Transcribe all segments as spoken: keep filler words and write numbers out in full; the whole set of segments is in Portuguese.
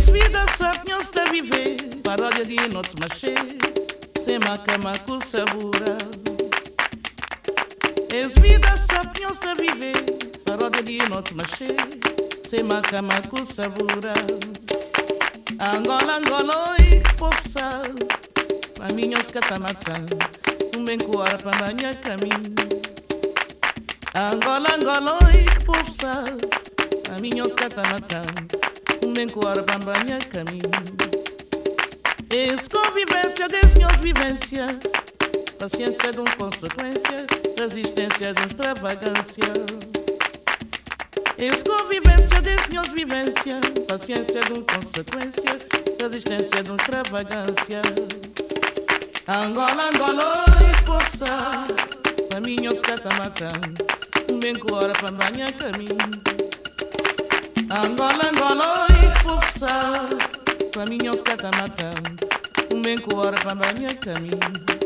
Es vida sapiens de viver, paródia de noite machê, sem macamaco sabura. Es vida sapiens de viver, paródia de noite machê, sem macamaco sabura. Angola, Angola, oi, povo sabe, maminhos catamatã, um bem coara para banhar caminho. Angola, Angola, oi, povo sabe, maminhos catamatã, um bem coara para banhar caminho. Es convivência de senhores vivência, paciência de uma consequência, resistência de uma extravagância. Es convivência de senhores vivência, paciência de uma consequência, resistência de uma extravagância. Angola, Angola, oi, poça, caminhos catamatã, um bem que hora para banhar caminho. Angola, Angola, oi, poça, caminhos catamatã, um bem que hora para banhar caminho.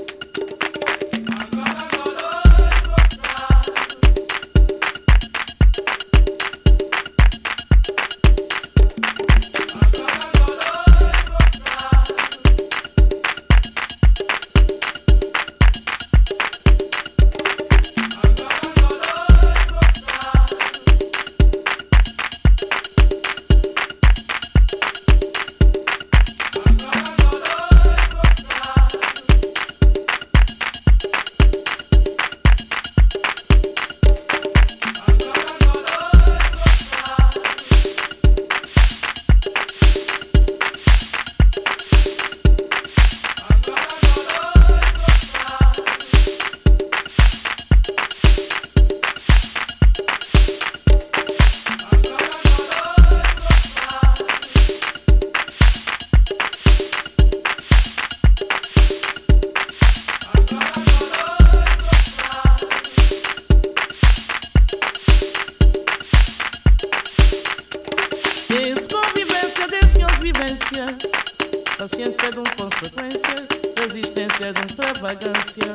Paciência de uma consequência, resistência de uma extravagância.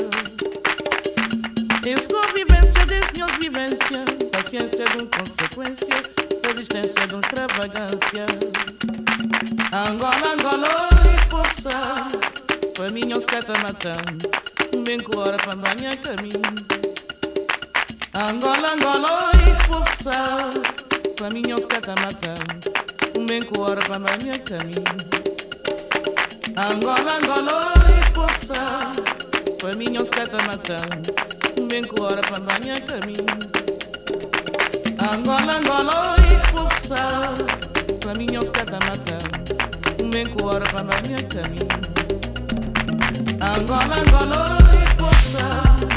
Es convivência de senhores vivência, paciência de uma consequência, resistência de uma extravagância. Angola, Angola, oi, poça, caminhos catamatã, um bem que hora para banhar caminho. Angola, Angola, oi, poça, caminhos catamatã, um bem que hora para banhar caminho. Angola, Angola, oi, poça, caminhos catamatã, um bem que hora para banhar caminho. Angola, Angola, oi, poça, caminhos catamatã, um bem que hora para banhar caminho. Angola, Angola, oi, poça.